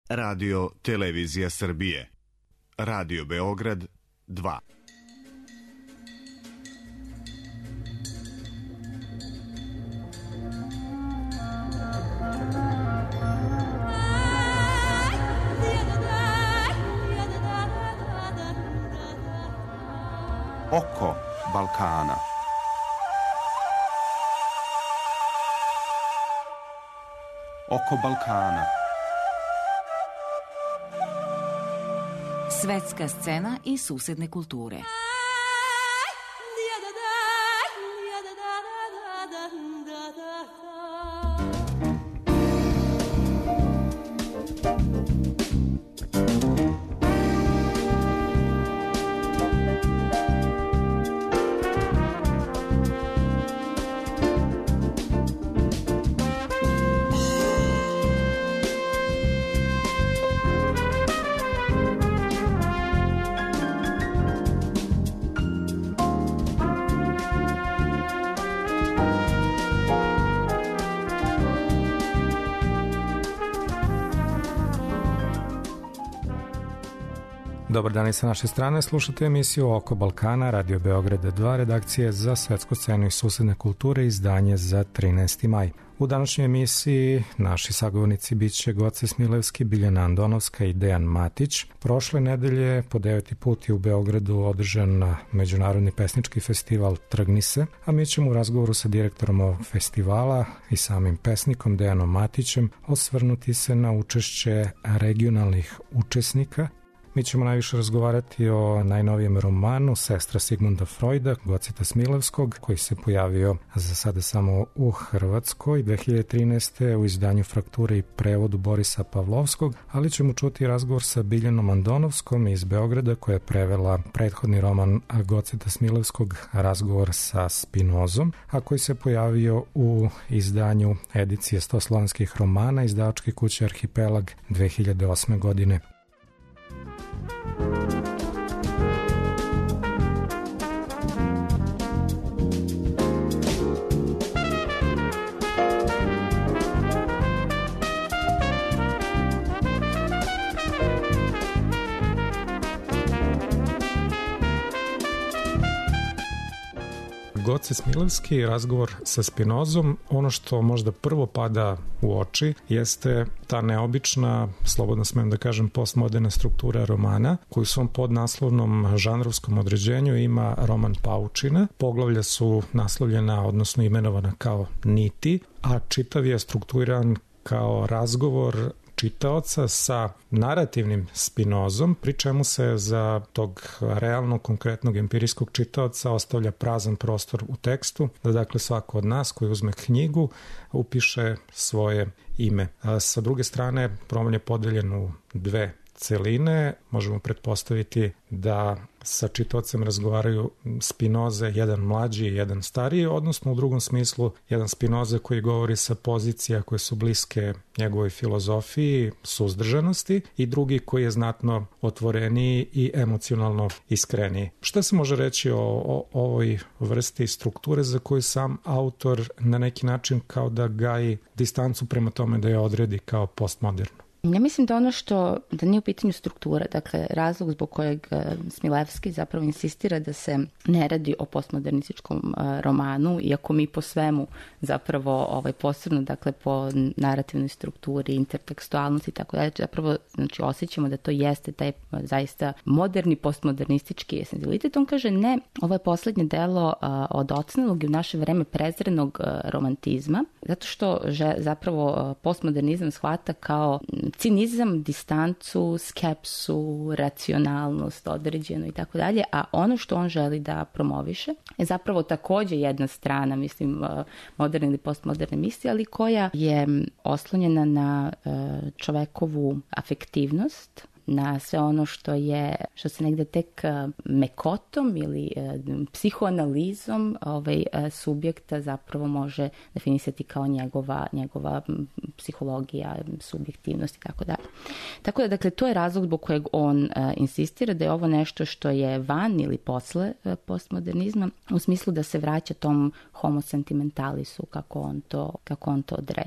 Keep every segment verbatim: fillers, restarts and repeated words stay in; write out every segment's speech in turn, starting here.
Radio Televizija Srbije. Radio Beograd dva. Oko Balkana. Oko Balkana. Svetska scena i susedne kulture. Dobar dan i sa naše strane, slušate emisiju Oko Balkana, Radio Beograda dva, redakcije za svetsku scenu i susedne kulture, izdanje za trinaesti maj. U današnjoj emisiji naši sagovornici biće Goce Smilevski, Biljana Andonovska i Dejan Matić. Prošle nedelje po deveti put je u Beogradu održan međunarodni pesnički festival Trgni se, a mi ćemo u razgovoru sa direktorom ovog festivala i samim pesnikom Dejanom Matićem osvrnuti se na učešće regionalnih učesnika. Mi ćemo najviše razgovarati o najnovijem romanu Sestra Sigmunda Freuda, Goceta Smilevskog, koji se pojavio za sada samo u Hrvatskoj dve hiljade trinaeste. u izdanju Frakture i prevodu Borisa Pavlovskog, ali ćemo čuti razgovor sa Biljanom Andonovskom iz Beograda, koja je prevela prethodni roman Goceta Smilevskog, Razgovor sa Spinozom, a koji se pojavio u izdanju edicije sto slovenskih romana izdavačke kuće Arhipelag dve hiljade osme. godine. Goce Smilevski, Razgovor sa Spinozom. Ono što možda prvo pada u oči jeste ta neobična, slobodno smem da kažem, postmoderna struktura romana, koju u svom podnaslovnom žanrovskom određenju ima roman Paučina. Poglavlja su naslovljena, odnosno imenovana kao niti, a čitav je strukturiran kao razgovor čitaoca sa narativnim Spinozom, pri čemu se za tog realnog, konkretnog, empirijskog čitaoca ostavlja prazan prostor u tekstu, da dakle svako od nas koji uzme knjigu upiše svoje ime. A sa druge strane, roman je podeljen u dve celine. Možemo pretpostaviti da sa čitaocem razgovaraju Spinoze, jedan mlađi i jedan stariji, odnosno u drugom smislu jedan Spinoza koji govori sa pozicija koje su bliske njegovoj filozofiji, suzdržanosti, i drugi koji je znatno otvoreniji i emocionalno iskreniji. Šta se može reći o, o ovoj vrsti strukture za koju sam autor na neki način kao da gaji distancu prema tome da je odredi kao postmodernu? Ja mislim da ono što, da nije u pitanju struktura, dakle razlog zbog kojeg Smilevski zapravo insistira da se ne radi o postmodernističkom romanu, iako mi po svemu zapravo ovaj, posebno, dakle po narativnoj strukturi, intertekstualnosti i tako dalje, zapravo znači, osjećamo da to jeste taj zaista moderni postmodernistički esencijalitet. On kaže ne, ovo je poslednje delo a, od ocnelog i u naše vreme prezrenog a, romantizma, zato što že, zapravo a, postmodernizam shvata kao cinizam, distancu, skepsu, racionalnost, određeno i tako dalje, a ono što on želi da promoviše je zapravo takođe jedna strana, mislim, moderne ili postmoderne misli, ali koja je oslonjena na čovekovu afektivnost, na sve ono što je, što se negde tek mekotom ili psihoanalizom ovaj, subjekta zapravo može definisati kao njegova, njegova psihologija, subjektivnost i tako dalje. Tako da, dakle, to je razlog zbog kojeg on insistira da je ovo nešto što je van ili posle postmodernizma, u smislu da se vraća tom homo sentimentalisu, kako on to, kako on to određuje.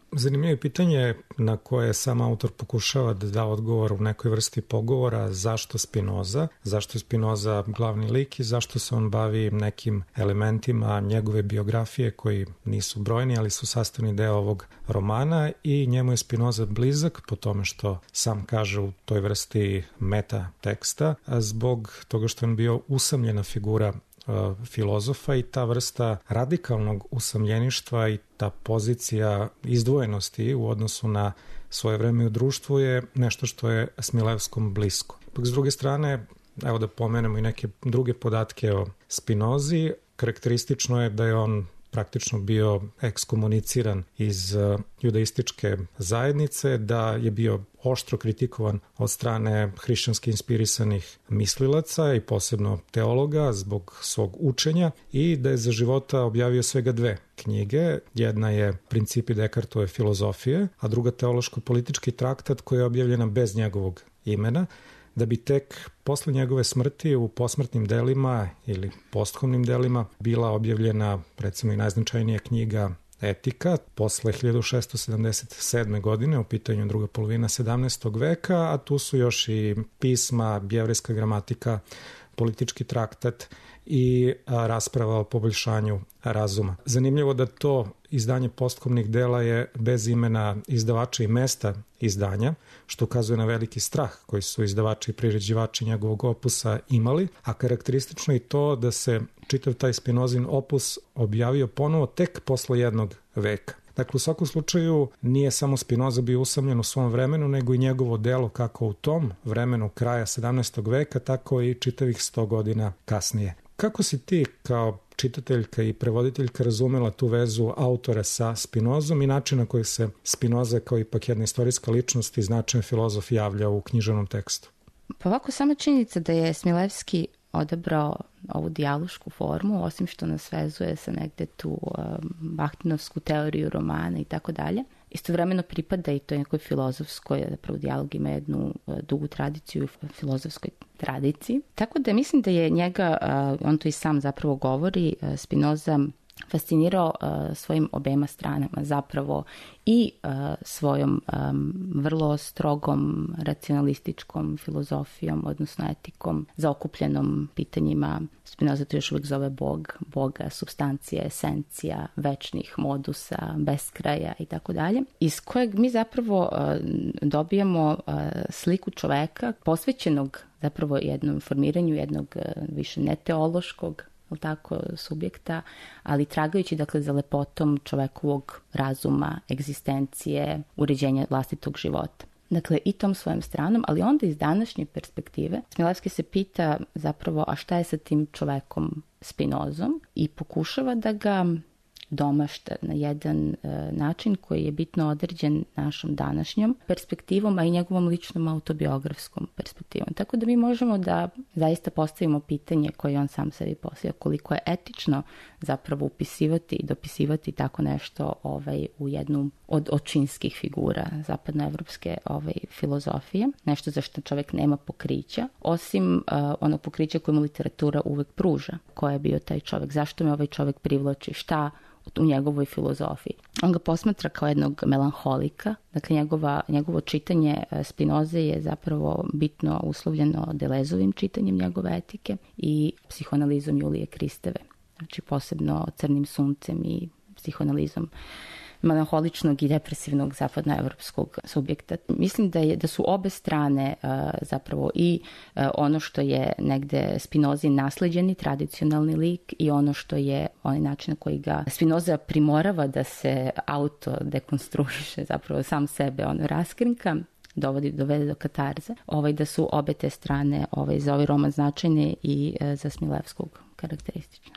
Zanimljivo je pitanje na koje sam autor pokušava da da odgovor u nekoj vrsti pogovora zašto Spinoza, zašto je Spinoza glavni lik i zašto se on bavi nekim elementima njegove biografije koji nisu brojni, ali su sastavni deo ovog romana i njemu je Spinoza blizak po tome što sam kaže u toj vrsti meta teksta, zbog toga što je on bio usamljena figura filozofa i ta vrsta radikalnog usamljeništva i ta pozicija izdvojenosti u odnosu na svoje vreme u društvu je nešto što je Smilevskom blisko. Pak s druge strane, evo da pomenemo i neke druge podatke o Spinozi, karakteristično je da je on praktično bio ekskomuniciran iz judaističke zajednice, da je bio oštro kritikovan od strane hrišćanski inspirisanih mislilaca i posebno teologa zbog svog učenja i da je za života objavio svega dve knjige. Jedna je Principi Descartove filozofije, a druga teološko-politički traktat koja je objavljena bez njegovog imena, da bi tek posle njegove smrti u posmrtnim delima ili posthumnim delima bila objavljena recimo i najznačajnija knjiga Etika posle hiljadu šessto sedamdeset sedme. godine, u pitanju druga polovina sedamnaestog veka, a tu su još i pisma, jevrejska gramatika, politički traktat i rasprava o poboljšanju razuma. Zanimljivo da to izdanje posthumnih dela je bez imena izdavača i mesta izdanja, što ukazuje na veliki strah koji su izdavači i priređivači njegovog opusa imali, a karakteristično i to da se čitav taj Spinozin opus objavio ponovo tek posle jednog veka. Dakle, u svakom slučaju nije samo Spinoza bio usamljen u svom vremenu, nego i njegovo delo kako u tom vremenu kraja sedamnaestog veka, tako i čitavih sto godina kasnije. Kako si ti kao čitateljka i prevoditeljka razumela tu vezu autora sa Spinozom i način na koji se Spinoza kao ipak jedna istorijska ličnost i značajan filozof javlja u književnom tekstu? Pa ovako, sama činjenica da je Smilevski odabrao ovu dijalošku formu, osim što nas vezuje sa negde tu um, bahtinovsku teoriju romana i tako dalje, istovremeno pripada i toj nekoj filozofskoj, zapravo dijalog ima jednu uh, dugu tradiciju u filozofskoj tradiciji. Tako da mislim da je njega, uh, on to i sam zapravo govori, uh, Spinoza fascinirao uh, svojim obema stranama, zapravo i uh, svojom um, vrlo strogom racionalističkom filozofijom, odnosno etikom, zaokupljenom pitanjima. Spinoza to još uvijek zove Bog, Boga, substancija, esencija, večnih modusa, beskraja i tako dalje, iz kojeg mi zapravo uh, dobijamo uh, sliku čoveka posvećenog zapravo jednom formiranju jednog uh, više neteološkog tako, subjekta, ali tragajući dakle za lepotom čovekovog razuma, egzistencije, uređenja vlastitog života. Dakle, i tom svojom stranom, ali onda iz današnje perspektive Smilevski se pita zapravo a šta je sa tim čovekom Spinozom i pokušava da ga domašta na jedan e, način koji je bitno određen našom današnjom perspektivom, a i njegovom ličnom autobiografskom perspektivom. Tako da mi možemo da zaista postavimo pitanje koje on sam sebi postavlja, koliko je etično zapravo upisivati i dopisivati tako nešto ovaj, u jednu od očinskih figura zapadnoevropske ovaj, filozofije, nešto za što čovjek nema pokrića, osim uh, onog pokrića koje mu literatura uvek pruža. Ko je bio taj čovjek? Zašto me ovaj čovjek privlači? Šta u njegovoj filozofiji? On ga posmatra kao jednog melanholika, dakle njegova, njegovo čitanje Spinoze je zapravo bitno uslovljeno Delezovim čitanjem njegove etike i psihoanalizom Julije Kristeve, znači posebno Crnim suncem i psihoanalizom melanholičnog i depresivnog zapadnoevropskog subjekta. Mislim da je da su obe strane uh, zapravo i uh, ono što je negde Spinozi nasleđeni tradicionalni lik i ono što je onaj način na koji ga Spinoza primorava da se auto dekonstruiše, zapravo sam sebe on raskrinka, dovodi dovede do katarze. Ovaj da su obe te strane ovaj za ovaj roman značajne i uh, za Smilevskog karakteristične.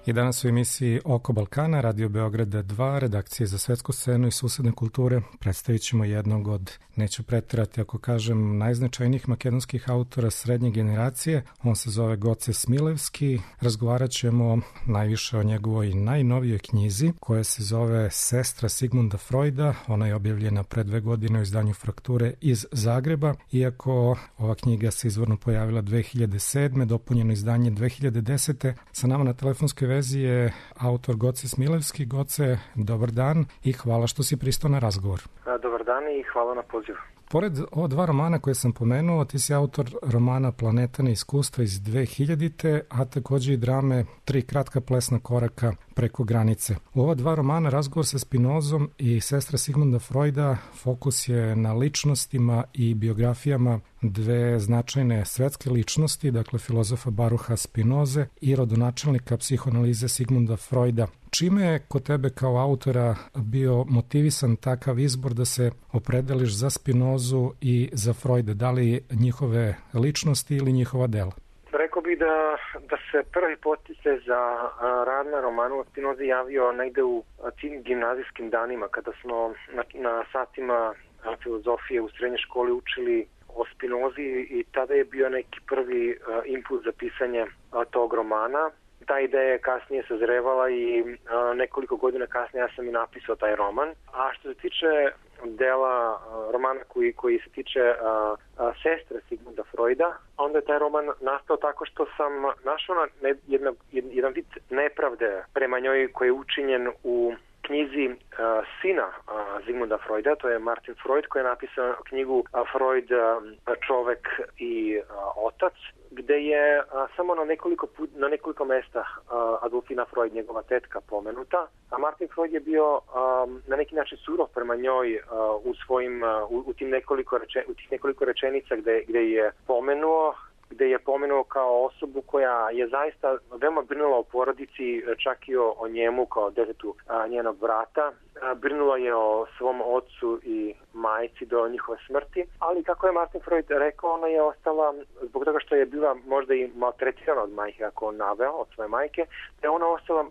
I danas u emisiji Oko Balkana, Radio Beograda dva, redakcije za svetsku scenu i susedne kulture, predstavit ćemo jednog od, neću pretirati ako kažem, najznačajnijih makedonskih autora srednje generacije. On se zove Goce Smilevski. Razgovarat ćemo najviše o njegovoj najnovijoj knjizi, koja se zove Sestra Sigmunda Freuda. Ona je objavljena pre dve godine u izdanju Frakture iz Zagreba. Iako ova knjiga se izvorno pojavila dve hiljade sedme, dopunjeno izdanje dve hiljade desete. Sa nama na telefonskoj vezi je autor Goce Smilevski. Goce, dobar dan i hvala što si pristao na razgovor. Dobar dan i hvala na pozivu. Pored ova dva romana koje sam pomenuo, ti si autor romana Planeta neiskustva iz dve hiljadite, a takođe i drame Tri kratka plesna koraka preko granice. U ova dva romana, Razgovor sa Spinozom i Sestra Sigmunda Freuda, fokus je na ličnostima i biografijama dve značajne svetske ličnosti, dakle filozofa Baruha Spinoze i rodonačelnika psihoanalize Sigmunda Freuda. Čime je kod tebe kao autora bio motivisan takav izbor da se opredeliš za Spinozu i za Freuda? Da li njihove ličnosti ili njihova dela? Rekao bih da, da se prvi poticaj za rad na romanu o Spinozi javio negde u tim gimnazijskim danima, kada smo na, na satima filozofije u srednjoj školi učili o Spinozi i tada je bio neki prvi impuls za pisanje tog romana. Ta ideja je kasnije sazrevala i a, nekoliko godina kasnije ja sam i napisao taj roman. A što se tiče dela a, romana koji, koji se tiče a, a, Sestre Sigmunda Freuda, onda je taj roman nastao tako što sam našao na ne, jedna, jedan vid nepravde prema njoj koji je učinjen u knjizi uh, sina uh, Sigmunda Freuda, to je Martin Freud, koji je napisao knjigu uh, Freud, uh, čovek i uh, otac, gde je uh, samo na nekoliko, put, na nekoliko mesta uh, Adolfina Freud, njegova tetka, pomenuta, a Martin Freud je bio um, na neki način surov prema njoj uh, u svojim, uh, u, u, tim nekoliko reče, u tih nekoliko rečenica gde, gde je pomenuo gde je pomenuo kao osobu koja je zaista veoma brinula o porodici, čak i o, o njemu kao detetu a, njenog brata. A, brinula je o svom ocu i majci do njihove smrti, ali kako je Martin Freud rekao, ona je ostala, zbog toga što je bila možda i maltretirana od majke, ako on naveo, od svoje majke, da je ona ostala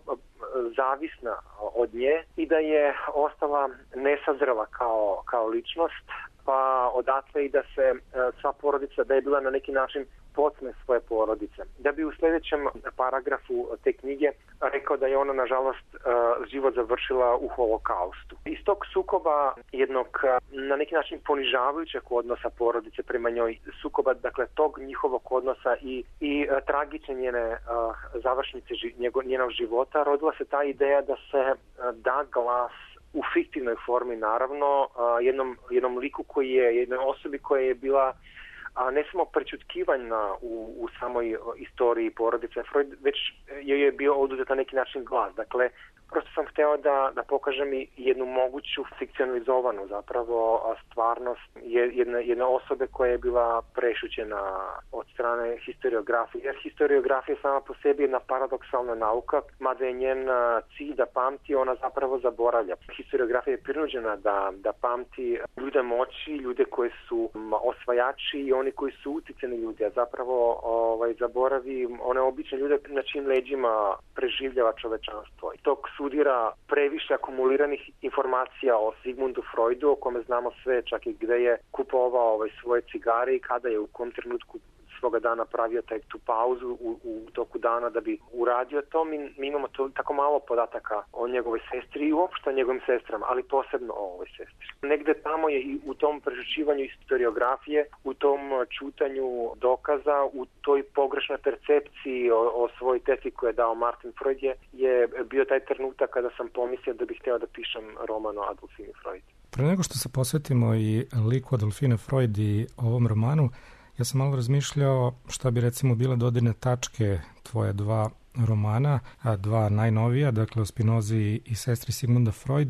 zavisna od nje i da je ostala nesazrela kao, kao ličnost, pa odatle i da se sva porodica, da je bila na neki način podsmeh svoje porodice. Da bi u sljedećem paragrafu te knjige rekao da je ona, nažalost, život završila u holokaustu. Iz tog sukoba jednog na neki način ponižavajućeg odnosa porodice prema njoj, sukoba, dakle, tog njihovog odnosa i, i tragične njene završnice njenog života, rodila se ta ideja da se da glas u fiktivnoj formi, naravno, jednom, jednom liku koji je, jednoj osobi koja je bila a ne samo prečutkivanja u, u samoj istoriji porodice Freud, već joj je bio oduzet na neki način glas. Dakle, prosto sam hteo da, da pokažem i jednu moguću fikcionalizovanu zapravo stvarnost jedne, jedne osobe koja je bila prešućena od strane historiografije. Jer historiografija sama po sebi je jedna paradoksalna nauka, mada je njen cilj da pamti, ona zapravo zaboravlja. Historiografija je prinuđena da, da pamti ljude moći, ljude koji su osvajači i oni koji su uticani ljudi, a zapravo ovaj, zaboravi one obične ljude na čim leđima preživljava čovečanstvo. I to studira previše akumuliranih informacija o Sigmundu Freudu, o kome znamo sve, čak i gde je kupovao ovaj, svoje cigare i kada je u kom trenutku svoga dana pravio taj, tu pauzu u, u toku dana da bi uradio to. Mi, mi imamo to, tako malo podataka o njegovoj sestri i uopšte o njegovim sestrama, ali posebno o ovoj sestri. Negde tamo je i u tom prešućivanju historiografije, u tom čutanju dokaza, u toj pogrešnoj percepciji o, o svojoj teti koju je dao Martin Freud je, je bio taj trenutak kada sam pomislio da bih hteo da pišem roman o Adolfini Freud. Pre nego što se posvetimo i liku Adolfine Freud i ovom romanu, ja sam malo razmišljao šta bi recimo bile dodirne tačke tvoje dva romana, a dva najnovija, dakle o Spinozi i Sestri Sigmunda Freuda.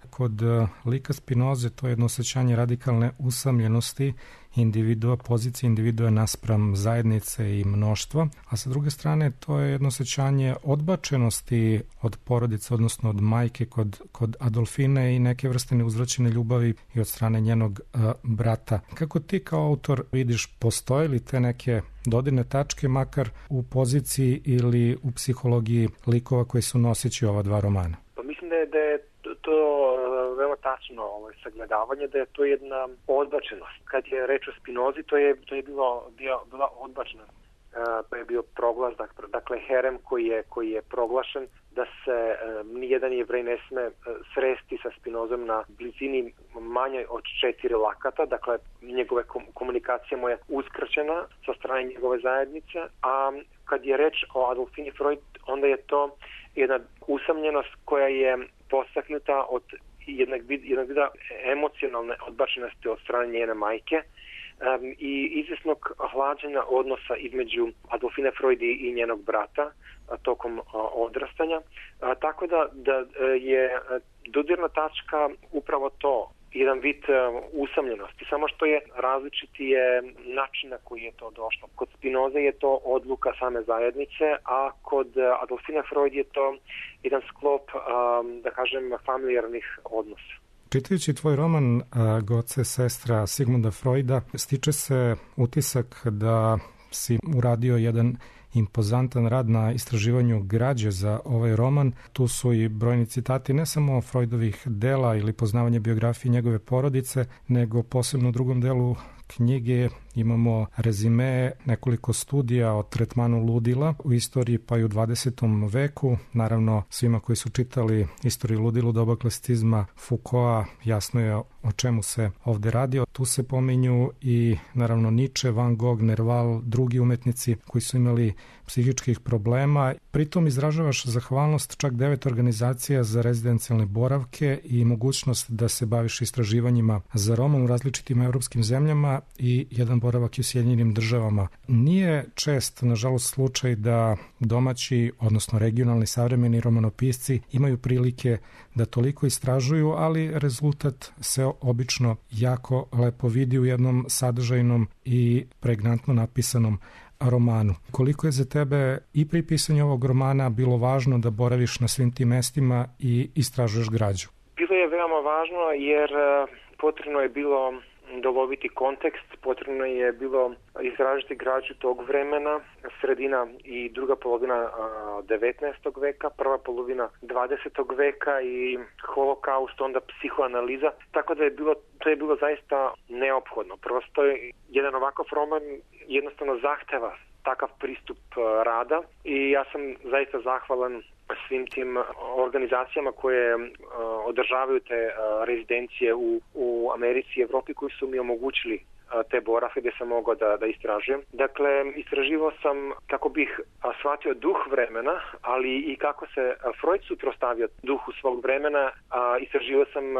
Kod lika Spinoze to je jedno osjećanje radikalne usamljenosti individua, pozicije individua naspram zajednice i mnoštva, a sa druge strane to je jedno osjećanje odbačenosti od porodice, odnosno od majke kod, kod Adolfine i neke vrste neuzvraćene ljubavi i od strane njenog uh, brata. Kako ti kao autor vidiš, postoje li te neke dodirne tačke, makar u poziciji ili u psihologiji likova koji su noseći ova dva romana? Pa mislim da je, da je to veoma tačno ovo sagledavanje, da je to jedna odbačenost. Kad je reč o Spinozi, to je, to je bilo, bio, bila odbačenost. To je bio proglas, dakle herem koji je, koji je proglašen da se um, nijedan Jevrej ne sme uh, sresti sa Spinozom na blizini manje od četiri lakata, dakle njegove kom- komunikacija mu je uskrčena sa strane njegove zajednice, a kad je reč o Adolfini Freud, onda je to jedna usamljenost koja je postaknuta od jednog, jednog vida emocionalne odbačenosti od strane njene majke um, i izvjesnog hlađenja odnosa između Adolfine Freud i njenog brata a, tokom a, odrastanja. A, tako da, da je dodirna tačka upravo to, jedan vid uh, usamljenosti, samo što je različiti je način na koji je to došlo. Kod Spinoze je to odluka same zajednice, a kod Adolfine Freud je to jedan sklop, um, da kažem, familijarnih odnosa. Čitajući tvoj roman Goce, sestra Sigmunda Freuda, stiče se utisak da si uradio jedan impozantan rad na istraživanju građe za ovaj roman. Tu su i brojni citati ne samo Freudovih dela ili poznavanje biografije njegove porodice, nego posebno u drugom delu knjige imamo rezime nekoliko studija o tretmanu ludila u istoriji pa i u dvadesetom veku. Naravno, svima koji su čitali istoriju ludila u doba klasicizma Foucaulta jasno je o čemu se ovde radi. Tu se pominju i naravno Nietzsche, Van Gogh, Nerval, drugi umetnici koji su imali psihičkih problema. Pritom izražavaš zahvalnost čak devet organizacija za rezidencijalne boravke i mogućnost da se baviš istraživanjima za roman u različitim evropskim zemljama i jedan boravak u Sjedinjenim državama. Nije čest, nažalost, slučaj da domaći, odnosno regionalni savremeni romanopisci imaju prilike da toliko istražuju, ali rezultat se obično jako lepo vidi u jednom sadržajnom i pregnantno napisanom romanu. Koliko je za tebe i pri pisanju ovog romana bilo važno da boraviš na svim tim mestima i istražuješ građu? Bilo je veoma važno jer potrebno je bilo doloviti kontekst, potrebno je bilo istražiti građu tog vremena, sredina i druga polovina devetnaestog veka, prva polovina dvadesetog veka i holokaust, onda psihoanaliza, tako da je bilo, to je bilo zaista neophodno. Prosto je jedan ovakav roman jednostavno zahteva takav pristup rada i ja sam zaista zahvalan svim tim organizacijama koje uh, održavaju te uh, rezidencije u, u Americi i Evropi koji su mi omogućili uh, te boravke gdje sam mogao da, da istražujem. Dakle, istraživao sam kako bih uh, shvatio duh vremena, ali i kako se uh, Freud suprotstavio duhu svog vremena. Uh, istraživao sam uh,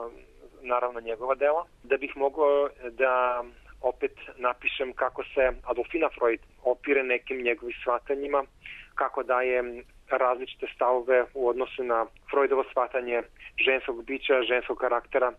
naravno njegova dela da bih mogao da opet napišem kako se Adolfina Freud opire nekim njegovim shvatanjima, kako daje različite stavove u odnosu na Freudovo shvatanje ženskog bića, ženskog karaktera e,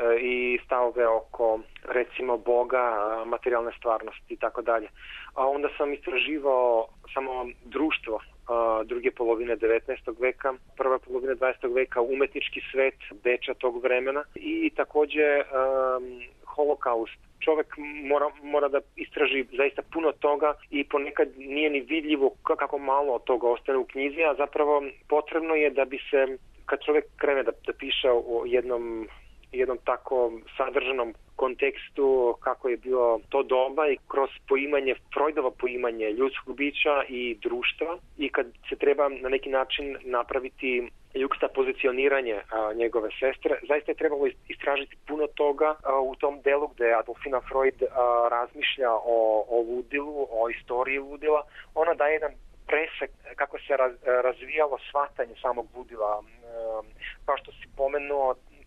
i stavove oko recimo Boga, materijalne stvarnosti i tako dalje. A onda sam istraživao samo društvo a, druge polovine devetnaestog veka, prva polovina dvadesetog veka, umetnički svet Beča tog vremena i takođe a, holokaust. Čovek mora, mora da istraži zaista puno toga i ponekad nije ni vidljivo kako malo od toga ostane u knjizi, a zapravo potrebno je da bi se, kad čovek krene da, da piše o jednom, jednom tako sadržanom kontekstu kako je bilo to doba i kroz poimanje, Freudovo poimanje ljudskog bića i društva i kad se treba na neki način napraviti ljuksta pozicioniranje a, njegove sestre, zaista je trebalo istražiti puno toga a, u tom delu gde Adolfina Freud a, razmišlja o, o ludilu, o istoriji ludila. Ona daje jedan presek kako se raz, razvijalo shvatanje samog ludila. E, kao što si pomenuo,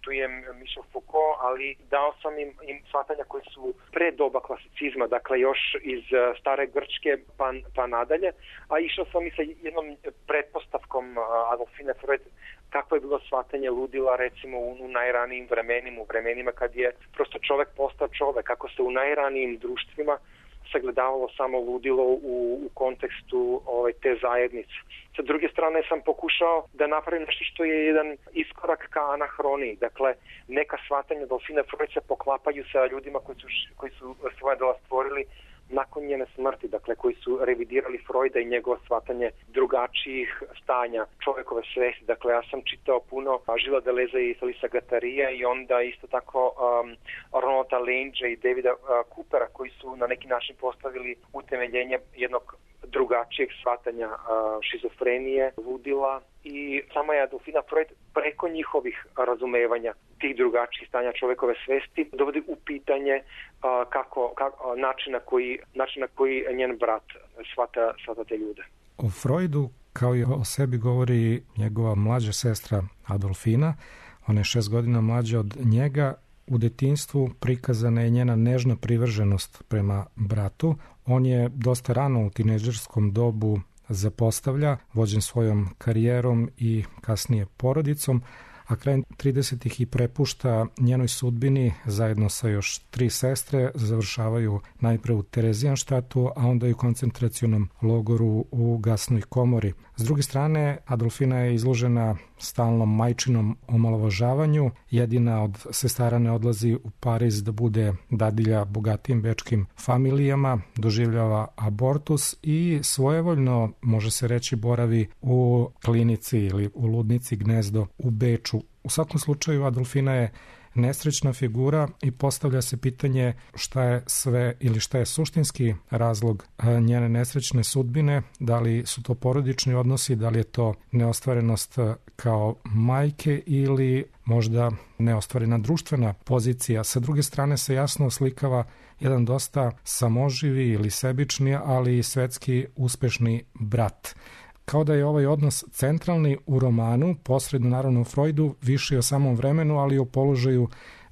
tu je Michel Foucault, ali dao sam im, im shvatanja koji su pre doba klasicizma, dakle još iz stare Grčke pa, pa nadalje, a išao sam i sa jednom pretpostavkom Adolfine Freud, kako je bilo shvatanje ludila recimo u, u najranijim vremenima, u vremenima kad je prosto čovek postao čovek, kako se u najranijim društvima sagledavalo samo ludilo u, u kontekstu ovaj, te zajednice. Sa druge strane sam pokušao da napravim nešto što je jedan iskorak ka anahroniji. Dakle, neka shvatanja Adolfine Freud se poklapaju sa ljudima koji su, koji su svoje dela stvorili nakon njene smrti, dakle koji su revidirali Freuda i njegovo shvatanje drugačijih stanja čovekove svesti. Dakle, ja sam čitao puno Gilesa Deleuza i Felisa Guattarija i onda isto tako um, Ronalda Lange i Davida uh, Coopera koji su na neki način postavili utemeljenje jednog drugačijeg shvatanja uh, šizofrenije, ludila i sama je Adolfina Freud preko njihovih razumevanja tih drugačijih stanja čovekove svesti dovodi u pitanje uh, kako, kako, način, na koji, način na koji njen brat shvata, shvata te ljude. O Freudu, kao i o sebi, govori njegova mlađa sestra Adolfina. Ona je šest godina mlađa od njega. U detinjstvu prikazana je njena nežna privrženost prema bratu. On je dosta rano u tinejdžerskom dobu zapostavlja, vođen svojom karijerom i kasnije porodicom, a krajem tridesetih i prepušta njenoj sudbini zajedno sa još tri sestre, završavaju najpre u Terezijanštatu, a onda i u koncentracionom logoru u gasnoj komori. S druge strane, Adolfina je izložena stalnom majčinom omalovažavanju. Jedina od sestara ne odlazi u Pariz da bude dadilja bogatijim bečkim familijama, doživljava abortus i svojevoljno, može se reći, boravi u klinici ili u ludnici Gnezdo u Beču. U svakom slučaju, Adolfina je nesrećna figura i postavlja se pitanje šta je sve ili šta je suštinski razlog njene nesrećne sudbine, da li su to porodični odnosi, da li je to neostvarenost kao majke ili možda neostvarena društvena pozicija. Sa druge strane se jasno oslikava jedan dosta samoživi ili sebični, ali i svetski uspešni brat. Kao da je ovaj odnos centralni u romanu, posredno naravno u Freudu, više o samom vremenu, ali i o položaju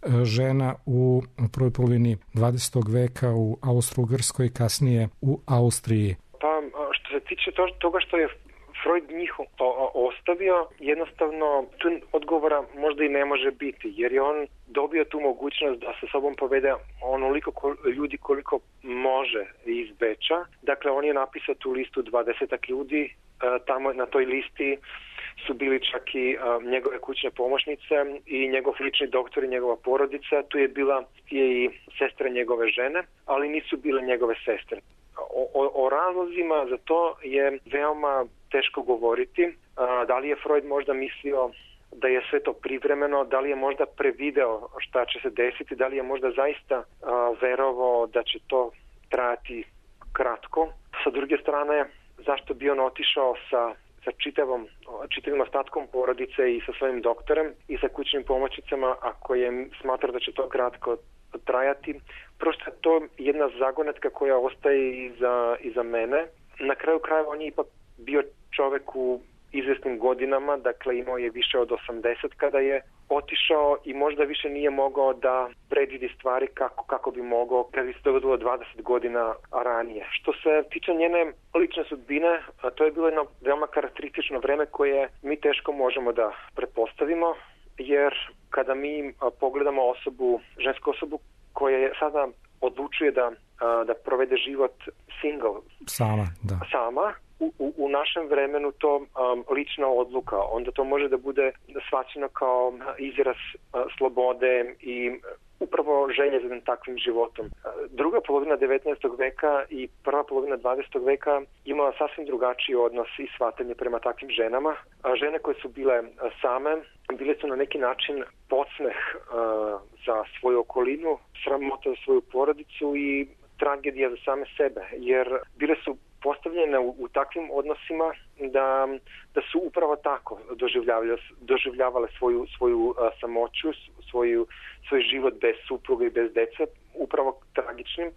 žena u prvoj polovini dvadesetog veka u Austro-Ugrskoj, kasnije u Austriji. Pa što se tiče toga što je Freud njih ostavio, jednostavno tu odgovora možda i ne može biti, jer je on dobio tu mogućnost da sa sobom povede onoliko ljudi koliko može iz Beča. Dakle, on je napisao tu listu dvadesetak ljudi, tamo na toj listi su bili čak i uh, njegove kućne pomoćnice i njegov lični doktor i njegova porodica. Tu je bila je i sestra njegove žene, ali nisu bile njegove sestre. O, o, o razlozima za to je veoma teško govoriti. Uh, da li je Freud možda mislio da je sve to privremeno, da li je možda prevideo šta će se desiti, da li je možda zaista uh, verovao da će to trajati kratko. Sa druge strane, zašto bi on otišao sa, sa čitavom, čitavim ostatkom porodice i sa svojim doktorem i sa kućnim pomoćnicama ako je smatrao da će to kratko trajati. Prosto je to jedna zagonetka koja ostaje iza, iza mene. Na kraju krajeva on je ipak bio čovek u izvesnim godinama, dakle imao je više od osamdeset kada je otišao i možda više nije mogao da predvidi stvari kako, kako bi mogao kada bi se dogodilo dvadeset godina ranije. Što se tiče njene lične sudbine, to je bilo jedno veoma karakteristično vreme koje mi teško možemo da pretpostavimo, jer kada mi pogledamo osobu, žensku osobu koja je sada odlučuje da, da provede život single, sama, da. sama U, u, u našem vremenu to um, lična odluka, onda to može da bude shvaćeno kao izraz uh, slobode i upravo želje za takvim životom. Druga polovina devetnaestog veka i prva polovina dvadesetog veka imala sasvim drugačiji odnos i shvatanje prema takvim ženama. Žene koje su bile same, bile su na neki način podsmeh uh, za svoju okolinu, sramota za svoju porodicu i tragedija za same sebe, jer bile su postavljene u, u takvim odnosima da, da su upravo tako doživljavale, doživljavale svoju, svoju uh, samoću, svoju, svoj život bez supruga i bez dece, upravo tragičnim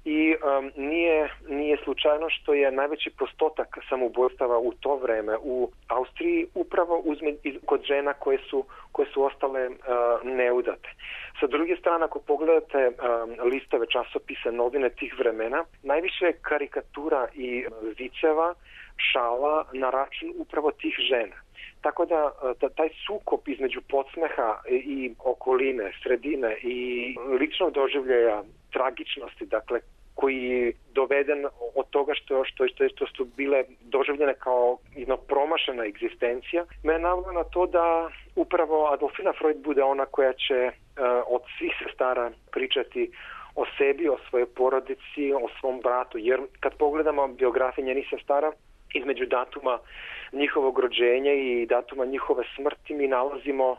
i um, nije, nije slučajno što je najveći postotak samoubojstava u to vreme u Austriji upravo uzme, kod žena koje su, koje su ostale uh, neudate. Sa druge strane, ako pogledate um, listove, časopise, novine tih vremena, najviše karikatura i viceva, šala na račun upravo tih žena. Tako da taj sukob između podsmeha i okoline, sredine i ličnog doživljaja tragičnosti, dakle, koji je doveden od toga što, što, što, što su bile doživljene kao jedna promašena egzistencija, me navode na to da upravo Adolfina Freud bude ona koja će uh, od svih sestara pričati o sebi, o svojoj porodici, o svom bratu, jer kad pogledamo biografije njenih sestara, između datuma njihovog rođenja i datuma njihove smrti mi nalazimo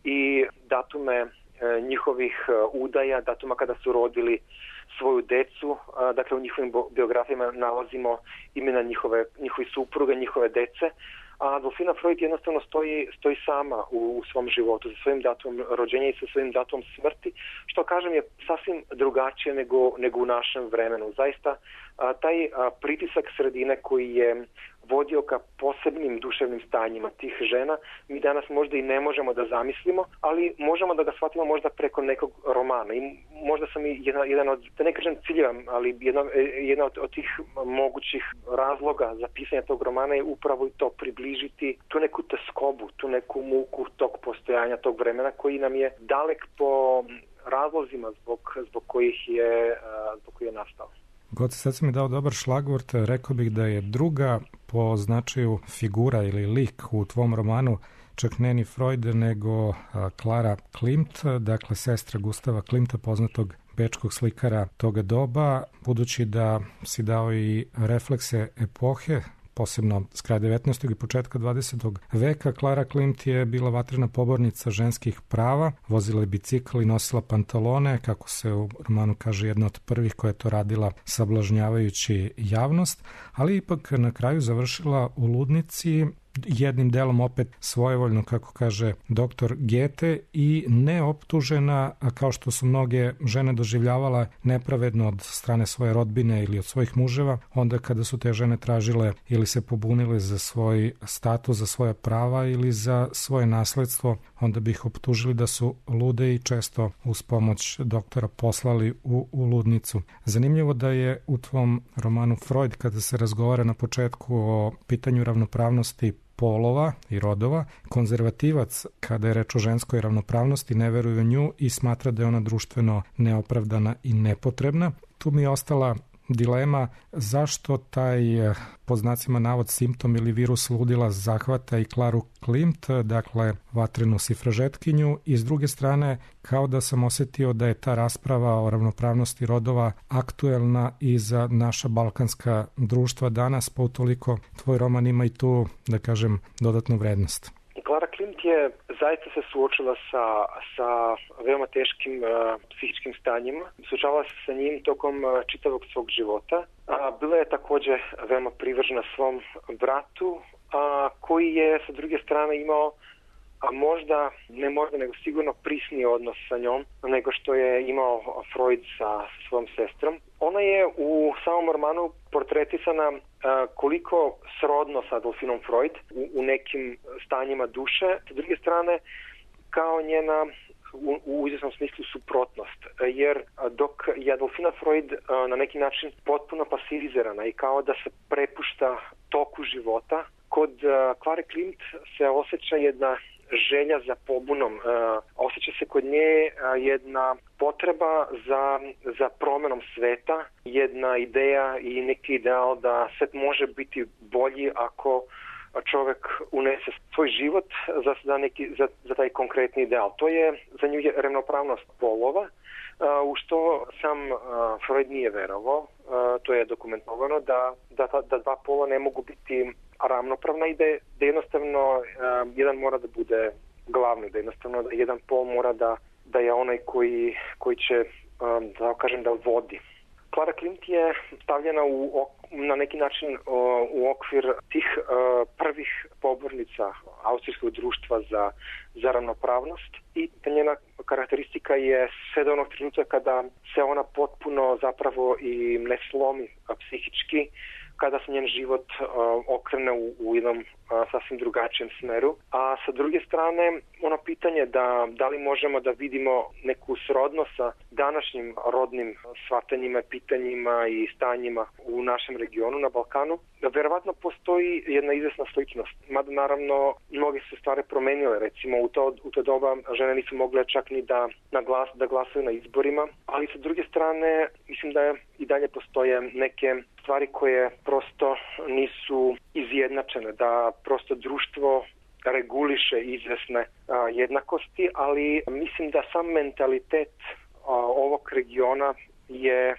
i datume e, njihovih e, udaja, datuma kada su rodili svoju decu, a, dakle u njihovim biografijama nalazimo imena njihove, njihovih supruga, njihove dece, a Adolfina Freud jednostavno stoji, stoji sama u, u svom životu, sa svojim datumom rođenja i sa svojim datumom smrti, što kažem je sasvim drugačije nego, nego u našem vremenu. Zaista a, taj a, pritisak sredine koji je vodio ka posebnim duševnim stanjima tih žena, mi danas možda i ne možemo da zamislimo, ali možemo da ga shvatimo možda preko nekog romana. I možda sam i jedan, jedan od, da ne kažem ciljeva, ali jedna, jedna od, od tih mogućih razloga za pisanje tog romana je upravo to približiti tu neku teskobu, tu neku muku tog postojanja, tog vremena koji nam je dalek po razlozima zbog, zbog kojih je, zbog kojih je nastao. Goce, sad sam mi dao dobar šlagvort, rekao bih da je druga po značaju figura ili lik u tvom romanu čak ne ni Freud, nego Klara Klimt, dakle sestra Gustava Klimta, poznatog bečkog slikara toga doba, budući da si dao i reflekse epohe, posebno s kraja devetnaestog i početka dvadesetog veka. Klara Klimt je bila vatrena pobornica ženskih prava, vozila je bicikl i nosila pantalone, kako se u romanu kaže, jedna od prvih koja je to radila sablažnjavajući javnost, ali ipak na kraju završila u ludnici, jednim delom opet svojevoljno, kako kaže doktor Gete, i neoptužena, kao što su mnoge žene doživljavala nepravedno od strane svoje rodbine ili od svojih muževa, onda kada su te žene tražile ili se pobunile za svoj status, za svoja prava ili za svoje nasledstvo, onda bi ih optužili da su lude i često uz pomoć doktora poslali u, u ludnicu. Zanimljivo da je u tvom romanu Freud, kada se razgovara na početku o pitanju ravnopravnosti polova i rodova, konzervativac kada je reč o ženskoj ravnopravnosti ne veruje u nju i smatra da je ona društveno neopravdana i nepotrebna. Tu mi je ostala dilema zašto taj, pod znacima navod, simptom ili virus ludila zahvata i Klaru Klimt, dakle vatrenu sifražetkinju, i s druge strane kao da sam osetio da je ta rasprava o ravnopravnosti rodova aktuelna i za naša balkanska društva danas, pa utoliko tvoj roman ima i tu, da kažem, dodatnu vrednost. Klara Klimt je zaista se suočila sa, sa veoma teškim uh, psihičkim stanjima. Suočavala se sa njim tokom uh, čitavog svog života. A, bila je također veoma privržena svom bratu, a, koji je sa druge strane imao, a možda, ne možda, nego sigurno prisniji odnos sa njom nego što je imao Freud sa svojom sestrom. Ona je u samom romanu portretisana uh, koliko srodno sa Adolfinom Freud u, u nekim stanjima duše, sa druge strane kao njena u, u izvjesnom smislu suprotnost, jer dok je Adolfina Freud uh, na neki način potpuno pasivizirana i kao da se prepušta toku života, kod uh, Klare Klimt se osjeća jedna želja za pobunom, uh, osjeća se kod nje uh, jedna potreba za, za promenom sveta, jedna ideja i neki ideal da svet može biti bolji ako čovjek unese svoj život za, za, neki, za, za taj konkretni ideal. To je za nju je ravnopravnost polova, uh, u što sam uh, Freud nije verovao. Uh, to je dokumentovano da, da, da dva pola ne mogu biti ravnopravna i da, da jednostavno uh, jedan mora da bude glavni, da jednostavno da jedan pol mora da, da je onaj koji, koji će, um, da kažem, da vodi. Klara Klimt je stavljena u, na neki način o, u okvir tih o, prvih pobornica austrijskog društva za, za ravnopravnost i njena karakteristika je sve do onog trenutka kada se ona potpuno zapravo i ne slomi psihički, kada se njen život uh, okrene u, u jednom uh, sasvim drugačijem smeru. A sa druge strane, ono pitanje da da li možemo da vidimo neku srodnost sa današnjim rodnim shvatanjima, pitanjima i stanjima u našem regionu na Balkanu, da verovatno postoji jedna izvesna sličnost. Mada naravno mnoge se stvari promenile. Recimo u to, u to doba žene nisu mogle čak ni da, na glas, da glasaju na izborima, ali sa druge strane mislim da i dalje postoje neke stvari koje prosto nisu izjednačene, da prosto društvo reguliše izvesne a, jednakosti, ali mislim da sam mentalitet a, ovog regiona je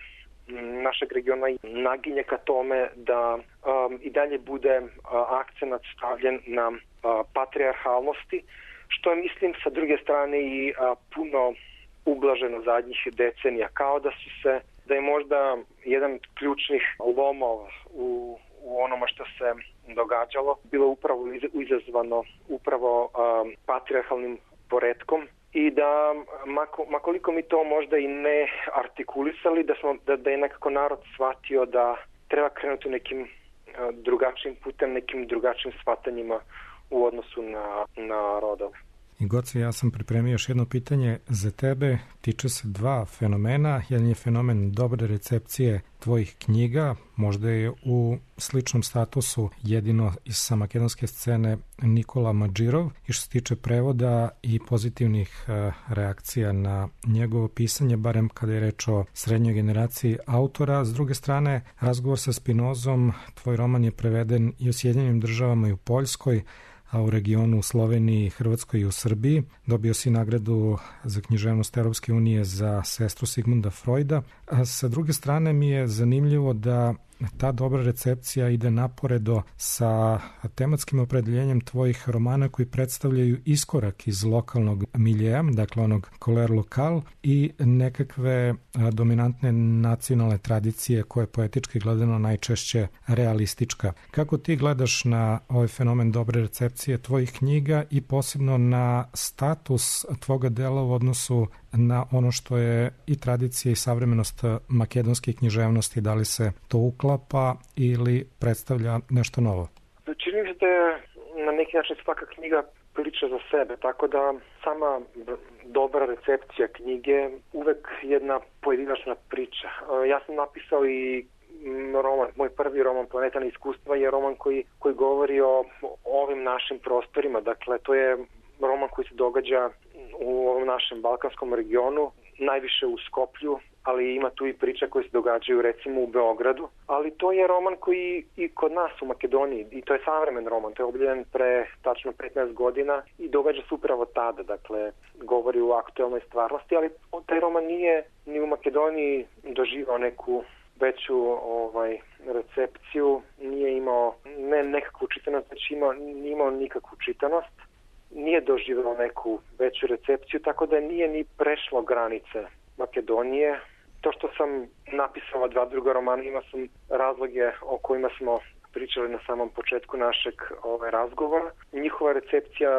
našeg regiona naginje ka tome da um, i dalje bude uh, akcenat stavljen na uh, patrijarhalnosti, što je mislim sa druge strane i uh, puno ublaženo zadnjih decenija, kao da su se da je možda jedan od ključnih lomova u, u onoma što se događalo bilo upravo izazvano upravo um, patrijarhalnim poretkom i da mako, makoliko mi to možda i ne artikulisali, da, smo, da, da je nekako narod shvatio da treba krenuti nekim uh, drugačijim putem, nekim drugačijim shvatanjima u odnosu na, na rodove. I Goce, ja sam pripremio još jedno pitanje za tebe, tiče se dva fenomena. Jedan je fenomen dobre recepcije tvojih knjiga, možda je u sličnom statusu jedino sa makedonske scene Nikola Madžirov, i što se tiče prevoda i pozitivnih reakcija na njegovo pisanje, barem kada je reč o srednjoj generaciji autora. S druge strane, razgovor sa Spinozom, tvoj roman je preveden i u Sjedinjenim državama i u Poljskoj, a u regionu u Sloveniji, Hrvatskoj i u Srbiji. Dobio si nagradu za književnost Europske unije za sestru Sigmunda Freuda. A sa druge strane mi je zanimljivo da ta dobra recepcija ide naporedo sa tematskim opredeljenjem tvojih romana koji predstavljaju iskorak iz lokalnog miljeja, dakle onog couleur local, i nekakve dominantne nacionalne tradicije koje je poetički gledano najčešće realistička. Kako ti gledaš na ovaj fenomen dobre recepcije tvojih knjiga i posebno na status tvoga dela u odnosu na ono što je i tradicija i savremenost makedonske književnosti, da li se to uklapa ili predstavlja nešto novo? Čini mi se da je na neki način svaka knjiga priča za sebe, tako da sama dobra recepcija knjige uvek jedna pojedinačna priča. Ja sam napisao i roman, moj prvi roman Planeta iskustva je roman koji, koji govori o ovim našim prostorima, dakle to je roman koji se događa u ovom našem balkanskom regionu, najviše u Skoplju, ali ima tu i priča koje se događaju recimo u Beogradu, ali to je roman koji i kod nas u Makedoniji, i to je savremen roman, to je objavljen pre tačno petnaest godina i događa se upravo tada, dakle govori o aktuelnoj stvarnosti, ali taj roman nije ni u Makedoniji doživao neku veću ovaj, recepciju, nije imao ne nekakvu čitanost, već imao, nije imao nikakvu čitanost, nije doživao neku veću recepciju, tako da nije ni prešlo granice Makedonije. To što sam napisao dva druga romana, ima sam razloge o kojima smo pričali na samom početku našeg ovaj, razgovora. Njihova recepcija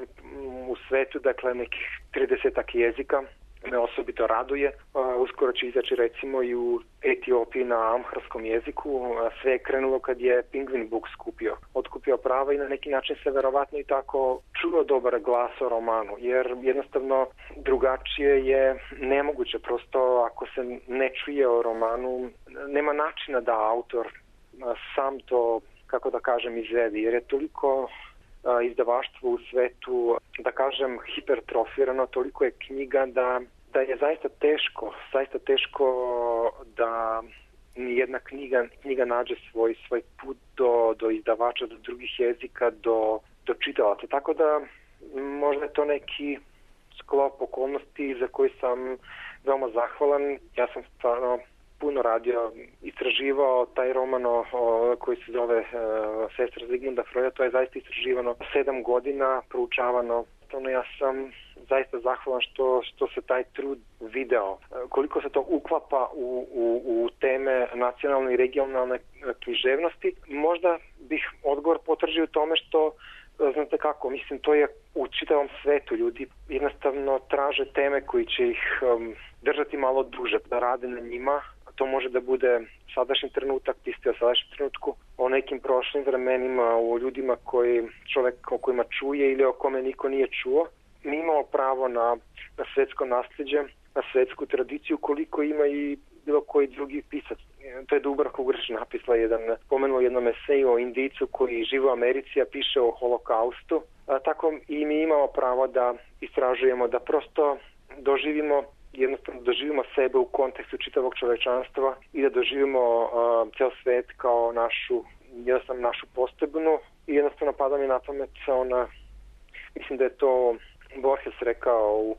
u svetu, dakle nekih tridesetak jezika, me osobito raduje. Uskoro će izaći recimo i u Etiopiji na amharskom jeziku. Sve je krenulo kad je Penguin Books skupio, otkupio prava i na neki način se verovatno i tako čuo dobar glas o romanu, jer jednostavno drugačije je nemoguće. Prosto ako se ne čuje o romanu, nema načina da autor sam to, kako da kažem, izvedi, jer je toliko izdavaštvo u svetu, da kažem, hipertrofirano, toliko je knjiga da, da je zaista teško, zaista teško da jedna knjiga, knjiga nađe svoj, svoj put do, do izdavača, do drugih jezika, do, do čitalaca. Tako da možda je to neki sklop okolnosti za koji sam veoma zahvalan. Ja sam stvarno puno radio, istraživao taj roman o, o, koji se zove uh, Sestra Sigmunda Freuda, to je zaista istraživano sedam godina, proučavano. Ja sam zaista zahvalan što, što se taj trud video. Koliko se to uklapa u, u, u teme nacionalne i regionalne književnosti, možda bih odgovor potržio u tome što, znate kako, mislim, to je u čitavom svetu. Ljudi jednostavno traže teme koji će ih um, držati malo duže, da rade na njima. To može da bude sadašnji trenutak, isti o sadašnjem trenutku, o nekim prošlim vremenima, o ljudima koji čovek o kojima čuje ili o kome niko nije čuo. Mi imamo pravo na, na svetsko nasljeđe, na svetsku tradiciju, koliko ima i bilo koji drugi pisac. To je Dubravka Ugrić napisala jedan, pomenuo jednom eseju o Indijcu koji živi u Americi, a piše o holokaustu. A, tako i mi imamo pravo da istražujemo, da prosto doživimo jednostavno doživimo sebe u kontekstu čitavog čovečanstva i da doživimo uh, ceo svet kao našu, jednostavno našu posebnu i jednostavno pada mi na pamet ona, mislim da je to Borges rekao u,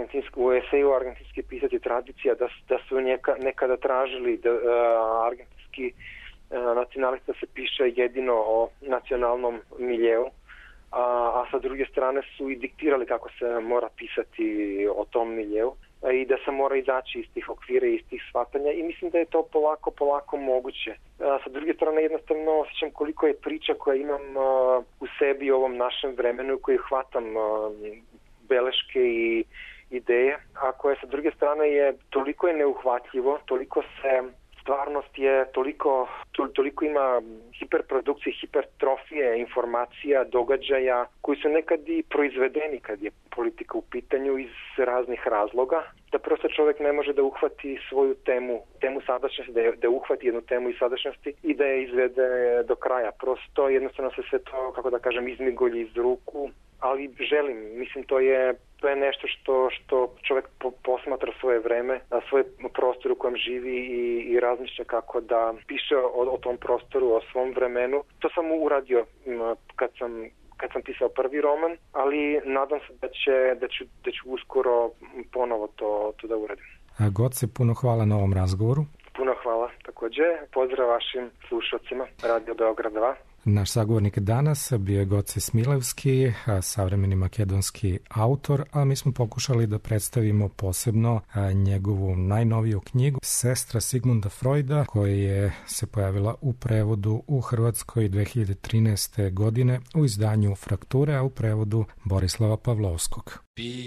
u eseju Argentinski pisac i tradicija, da, da su njeka, nekada tražili da uh, argentinski uh, nacionalista se piše jedino o nacionalnom miljeu, a, a sa druge strane su i diktirali kako se mora pisati o tom miljeu i da se mora izaći iz tih okvira i iz tih shvatanja i mislim da je to polako, polako moguće. A sa druge strane jednostavno osjećam koliko je priča koja imam a, u sebi u ovom našem vremenu, koju hvatam a, beleške i ideje, a koje sa druge strane je toliko je neuhvatljivo, toliko se stvarnost je toliko, to, toliko ima hiperprodukcije, hipertrofije, informacija, događaja koji su nekad i proizvedeni kad je politika u pitanju iz raznih razloga, da prosto čovjek ne može da uhvati svoju temu, temu sadašnjosti, da, je, da uhvati jednu temu iz sadašnjosti i da je izvede do kraja. Prosto jednostavno se sve to, kako da kažem, izmigolji iz ruku, ali želim, mislim to je to je nešto što što čovjek po, posmatra svoje vreme, na svoj prostor u kojem živi i, i razmišlja kako da piše o, o tom prostoru, o svom vremenu. To sam uradio kad sam kad sam pisao prvi roman, ali nadam se da će da ću da ću uskoro ponovo to to da uradim. A Goce, puno hvala na ovom razgovoru. Puno hvala također. Pozdrav vašim slušalcima Radio Beograd dva. Naš sagovornik danas bio je Goce Smilevski, savremeni makedonski autor, a mi smo pokušali da predstavimo posebno njegovu najnoviju knjigu Sestra Sigmunda Freuda, koja je se pojavila u prevodu u Hrvatskoj dve hiljade trinaeste. godine u izdanju Frakture, a u prevodu Borislava Pavlovskog.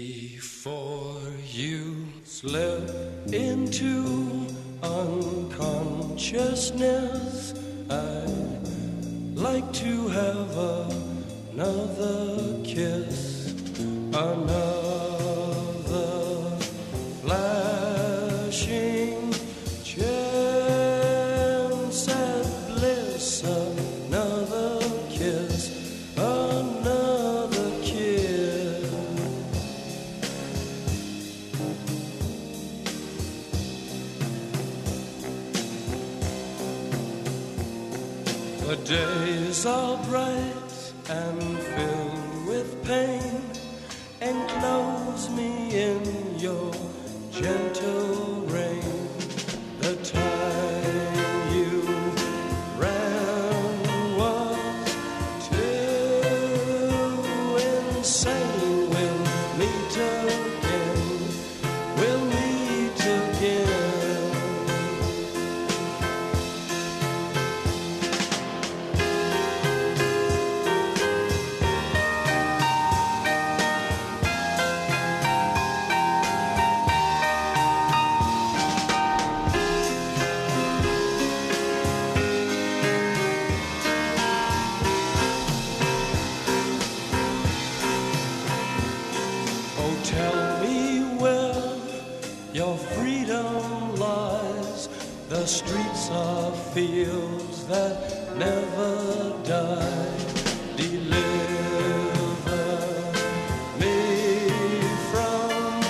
Before you slip into unconsciousness, I'd like to have another kiss, another flashing chance at bliss, another kiss, another kiss. The days are bright and filled with pain. Enclose me in your gentle rain. The time you ran was too insane. We'll meet again. We'll meet again. The streets are fields that never die. Deliver me from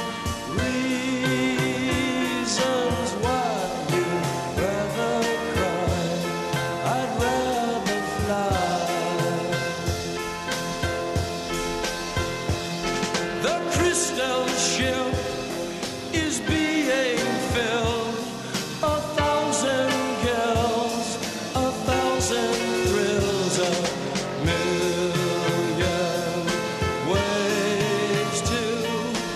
reasons why you'd rather cry. I'd rather fly. The crystal ship is being filled. Million ways to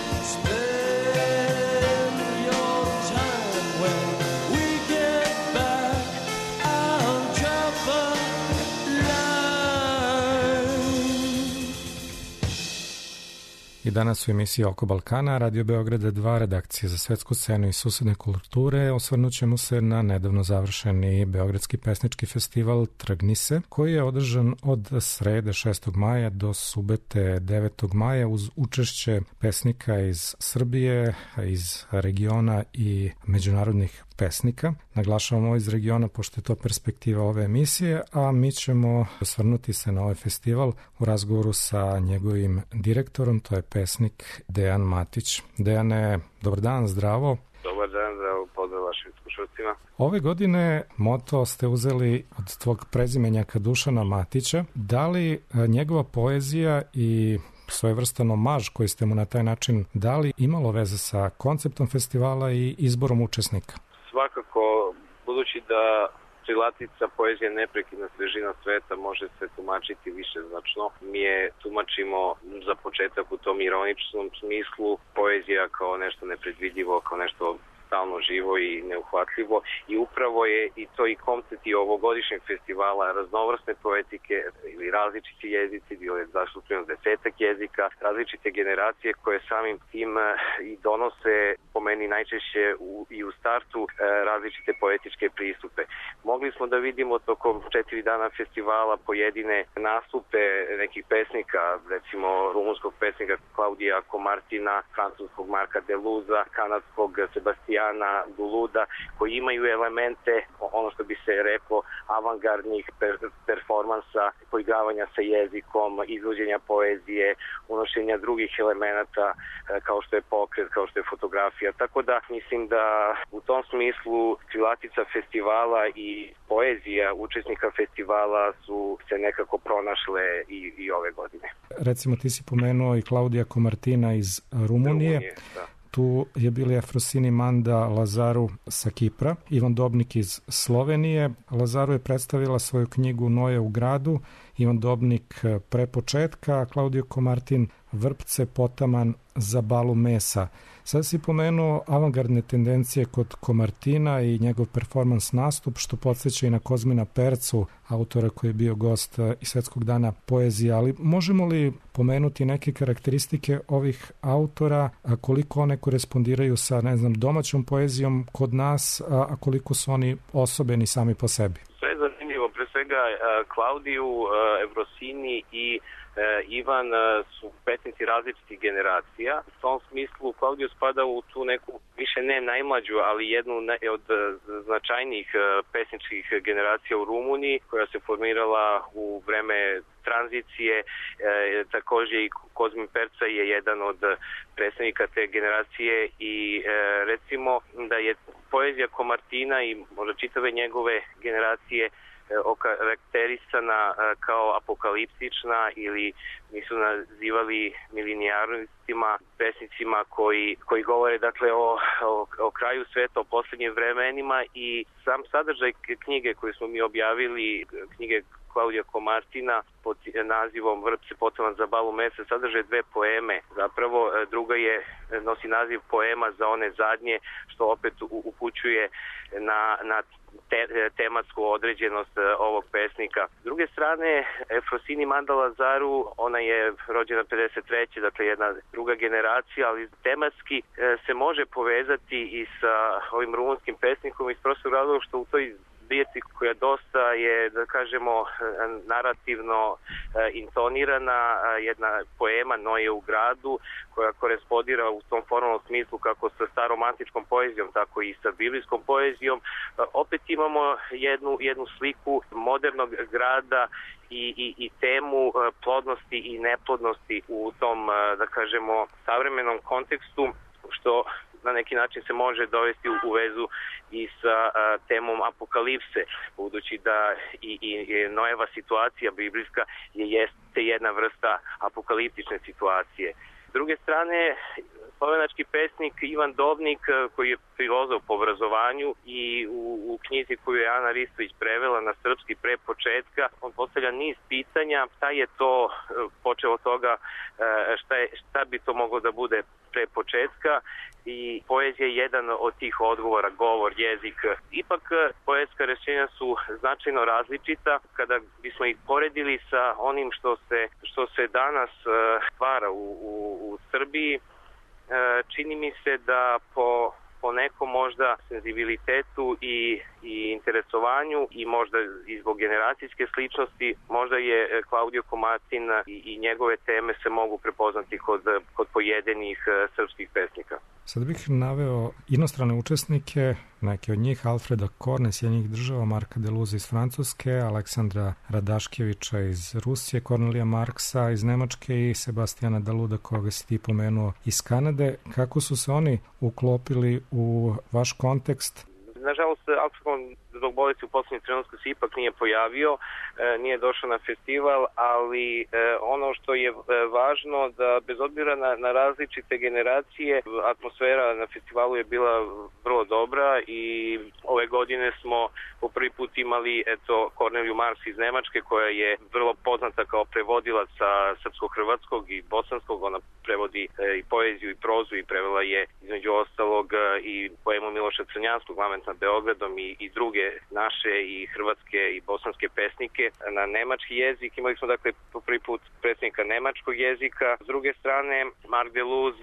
I danas u emisiji Oko Balkana, Radio Beograda dva, redakcije za svetsku scenu i susedne kulture, osvrnut ćemo se na nedavno završeni Beogradski pesnički festival Trgni se, koji je održan od srede šestog maja do subete devetog maja uz učešće pesnika iz Srbije, iz regiona i međunarodnih pesnika. Naglašavamo ovo iz regiona pošto je to perspektiva ove emisije, a mi ćemo osvrnuti se na ovaj festival u razgovoru sa njegovim direktorom, to je pesnik Dejan Matić. Dejane, dobar dan, zdravo. Dobar dan, zdravo, pozdrav vašim slušalcima. Ove godine moto ste uzeli od tvog prezimenjaka Dušana Matića. Da li njegova poezija i svojevrstan omaž koji ste mu na taj način dali imalo veze sa konceptom festivala i izborom učesnika? Svakako, budući da trilatica poezija neprekidna svežina sveta može se tumačiti više značno. Mi je tumačimo za početak u tom ironičnom smislu, poezija kao nešto nepredvidljivo, kao nešto stalno živo i neuhvatljivo, i upravo je i to i koncept i ovogodišnjeg festivala raznovrsne poetike ili različiti jezici, bilo je zastupljeno desetak jezika, različite generacije koje samim tim i donose po meni najčešće u, i u startu različite poetičke pristupe. Mogli smo da vidimo tokom četiri dana festivala pojedine nastupe nekih pesnika, recimo rumunskog pesnika Klaudija Komartina, francuskog Marka Deluza, kanadskog Sebastijana Duluda, koji imaju elemente, ono što bi se reklo, avangardnih per, performansa, poigravanja sa jezikom, izvođenja poezije, unošenja drugih elemenata kao što je pokret, kao što je fotografija. Tako da mislim da u tom smislu trilatica festivala i poezija učesnika festivala su se nekako pronašle i, i ove godine. Recimo ti si pomenuo i Klaudija Komartina iz Rumunije. Rumunije, da. Tu je bili Afrosini Manda Lazaru sa Kipra, Ivan Dobnik iz Slovenije. Lazaru je predstavila svoju knjigu Noje u gradu, Ivan Dobnik pre početka, a Klaudio Komartin Vrpce potaman za balu mesa. Sad si pomenuo avangardne tendencije kod Komartina i njegov performans nastup, što podsjeća i na Kozmina Percu, autora koji je bio gost i Svetskog dana poezije, ali možemo li pomenuti neke karakteristike ovih autora, a koliko one korespondiraju sa, ne znam, domaćom poezijom kod nas, a koliko su oni osobeni sami po sebi? Sve je zanimljivo, pre svega Klaudiju, Evrosini i Ivan su pesnici različitih generacija. U tom smislu Klaudio spada u tu neku, više ne najmlađu, ali jednu od značajnijih pesničkih generacija u Rumuniji, koja se formirala u vreme tranzicije. E, takođe i Kozmin Perca je jedan od predstavnika te generacije i e, recimo da je poezija Komartina i možda čitave njegove generacije okarakterisana kao apokaliptična, ili nisu nazivali milenijaristima, pesnicima koji, koji govore dakle o, o, o kraju sveta, o posljednjim vremenima, i sam sadržaj knjige koju smo mi objavili, knjige Klaudija Komartina pod nazivom Vrpce potaman za balu mesa, sadrže dve poeme. Zapravo druga je, nosi naziv Poema za one zadnje, što opet upućuje na, na te, tematsku određenost ovog pesnika. S druge strane, Efrosini Manda Lazaru, ona je rođena pedeset treće dakle jedna druga generacija, ali tematski se može povezati i sa ovim rumunskim pesnikom iz prostog razloga što u toj zbirci koja dosta je, da kažemo, narativno intonirana, jedna poema Noje u gradu, koja korespondira u tom formalnom smislu kako sa starom antičkom poezijom, tako i sa biblijskom poezijom. Opet imamo jednu, jednu sliku modernog grada i, i, i temu plodnosti i neplodnosti u tom, da kažemo, savremenom kontekstu, što na neki način se može dovesti u vezu i sa a, temom apokalipse, budući da i, i, i Noeva situacija biblijska je jeste jedna vrsta apokaliptične situacije. S druge strane, slovenački pesnik Ivan Dobnik, koji je filozof po obrazovanju i u, u knjizi koju je Ana Ristović prevela na srpski pre početka, on postavlja niz pitanja, šta je to, počeo od toga šta, je, šta bi to moglo da bude pre početka, i poezija je jedan od tih odgovora, govor, jezik. Ipak poetska rešenja su značajno različita kada bismo ih poredili sa onim što se, što se danas stvara u, u, u Srbiji. Čini mi se da po po nekom možda senzibilitetu i, i interesovanju i možda i zbog generacijske sličnosti, možda je Klaudio Komatin i, i njegove teme se mogu prepoznati kod, kod pojedinih srpskih pesnika. Sad bih naveo inostrane učesnike, neke od njih, Alfreda Korna iz Sjedinjenih Država, Marka Deluza iz Francuske, Aleksandra Radaškevića iz Rusije, Kornelija Marksa iz Nemačke i Sebastijana Daluda, koga si ti pomenuo, iz Kanade. Kako su se oni uklopili u vaš kontekst? Nažalost, Alfred zbog bolesti u poslednjem trenutku se ipak nije pojavio, nije došao na festival, ali ono što je važno da bez obzira na, na različite generacije, atmosfera na festivalu je bila vrlo dobra i ove godine smo po prvi put imali eto Korneliju Marks iz Nemačke, koja je vrlo poznata kao prevodilac sa srpsko-hrvatskog i bosanskog. Ona prevodi i poeziju i prozu i prevela je između ostalog i poemu Miloša Crnjanskog, Lament nad Beogradom, i, i druge naše i hrvatske i bosanske pesnike na nemački jezik. Imali smo dakle po prvi put predstavnika nemačkog jezika. S druge strane, Mark Deluz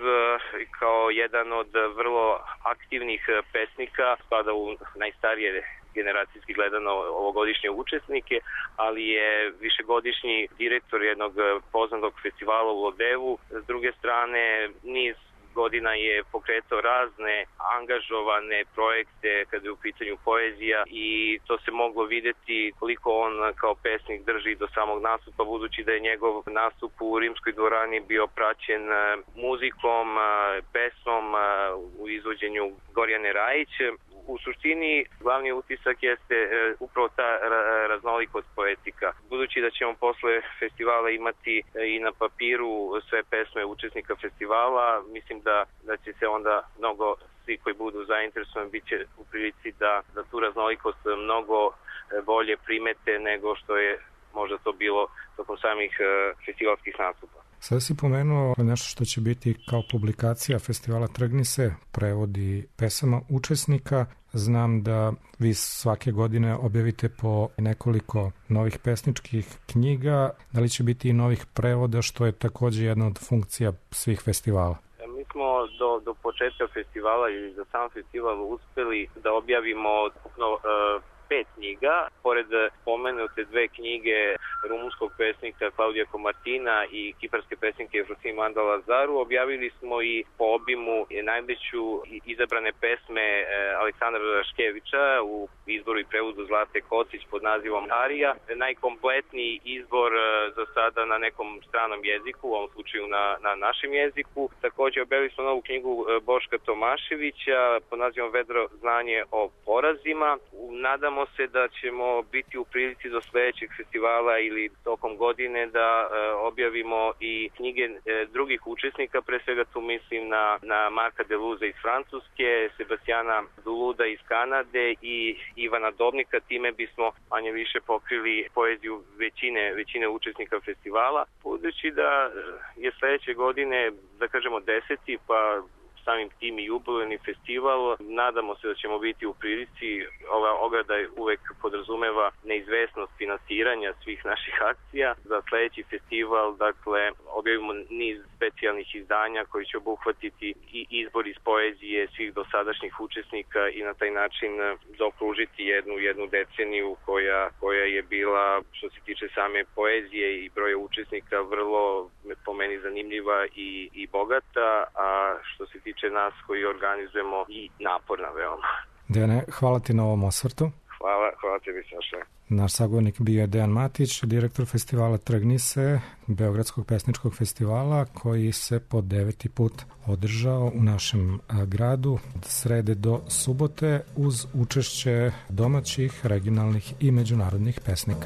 kao jedan od vrlo aktivnih pesnika spada u najstarije generacijski gledano ovogodišnje učesnike, ali je višegodišnji direktor jednog poznatog festivala u Lodevu. S druge strane, niz godina je pokretao razne angažovane projekte kada je u pitanju poezija i to se moglo vidjeti koliko on kao pesnik drži do samog nastupa, budući da je njegov nastup u Rimskoj dvorani bio praćen muzikom, pesmom u izvođenju Gorjane Rajić. U suštini, glavni utisak jeste e, upravo ta ra- raznolikost poetika. Budući da ćemo posle festivala imati e, i na papiru sve pesme učesnika festivala, mislim da, da će se onda mnogo, svi koji budu zainteresovani, bit će u prilici da, da tu raznolikost mnogo e, bolje primete nego što je možda to bilo tokom samih e, festivalskih nastupa. Sada si pomenuo nešto što će biti kao publikacija festivala Trgni se, prevodi pesama učesnika. Znam da vi svake godine objavite po nekoliko novih pesničkih knjiga. Da li će biti i novih prevoda, što je takođe jedna od funkcija svih festivala? Mi smo do, do početka festivala ili za sam festival uspeli da objavimo ukupno uh, pet knjiga. Pored spomenute dve knjige rumunskog pesnika Klaudija Komartina i kiparske pesnike Efrosini Mandalazaru, objavili smo i po obimu najveću izabrane pesme Aleksandra Radaškevića u izboru i prevodu Zlate Kocić pod nazivom Arija. Najkompletniji izbor za sada na nekom stranom jeziku, u ovom slučaju na, na našem jeziku. Također objavili smo novu knjigu Boška Tomaševića pod nazivom Vedro znanje o porazima. Nadamo se da ćemo biti u prilici do sledećeg festivala ili tokom godine da e, objavimo i knjige e, drugih učesnika, pre svega tu mislim na, na Marka Deluza iz Francuske, Sebastijana Daluda iz Kanade i Ivana Dobnika. Time bismo manje više pokrili poeziju većine, većine učesnika festivala. Budući da je sledeće godine, da kažemo deseti, pa samim tim i jubilejni festival, nadamo se da ćemo biti u prilici. Ova ograda uvek podrazumeva neizvesnost finansiranja svih naših akcija. Za sledeći festival, dakle, objavimo niz specijalnih izdanja koji će obuhvatiti i izbor iz poezije svih dosadašnjih učesnika i na taj način zaokružiti jednu jednu deceniju koja koja je bila, što se tiče same poezije i broja učesnika, vrlo po meni zanimljiva i i bogata, a što se tiče nas koji organizujemo, i naporna veoma. Dejane, hvala ti na ovom osvrtu. Hvala, hvala tebi, Saša. Naš sagovornik bio je Dejan Matić, direktor festivala Trgni se, Beogradskog pesničkog festivala, koji se po deveti put održao u našem gradu od srede do subote uz učešće domaćih, regionalnih i međunarodnih pesnika.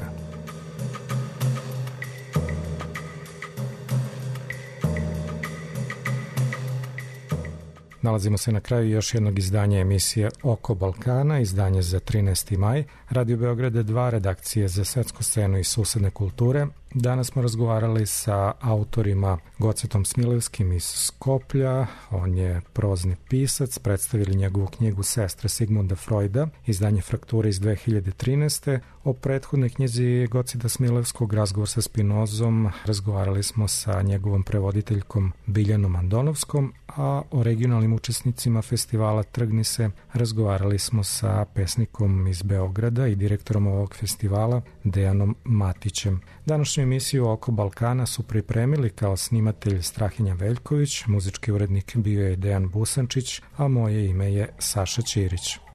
Nalazimo se na kraju još jednog izdanja emisije Oko Balkana, izdanje za trinaesti maj. Radio Beograda dva, redakcije za svetsku scenu i susedne kulture. Danas smo razgovarali sa autorima Gocetom Smilevskim iz Skoplja. On je prozni pisac. Predstavili njegovu knjigu Sestre Sigmunda Freuda, izdanje Frakture iz dve hiljade trinaeste. O prethodnoj knjizi Goceta Smilevskog, Razgovor sa Spinozom, razgovarali smo sa njegovom prevoditeljkom Biljanom Andonovskom, a o regionalnim učesnicima festivala Trgni se razgovarali smo sa pesnikom iz Beograda i direktorom ovog festivala Dejanom Matićem. Današnju emisiju Oko Balkana su pripremili kao snimatelj Strahinja Veljković, muzički urednik bio je Dejan Busančić, a moje ime je Saša Ćirić.